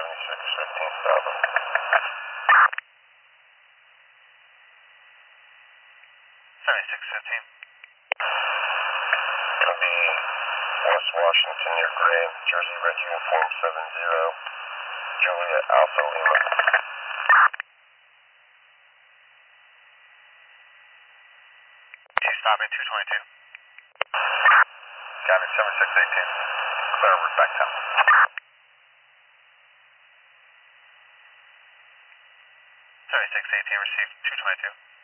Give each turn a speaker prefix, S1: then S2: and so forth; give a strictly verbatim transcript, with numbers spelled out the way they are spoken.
S1: seventy-six fifteen, stop him.
S2: seventy-six fifteen.
S1: Gonna be West Washington near Grant, Jersey Red Uniform seven zero, Juliet Alpha Lima.
S2: Two stopping two twenty-two.
S1: Got me seventy-six eighteen. Clear over back down.
S2: seventy-six eighteen received two twenty-two.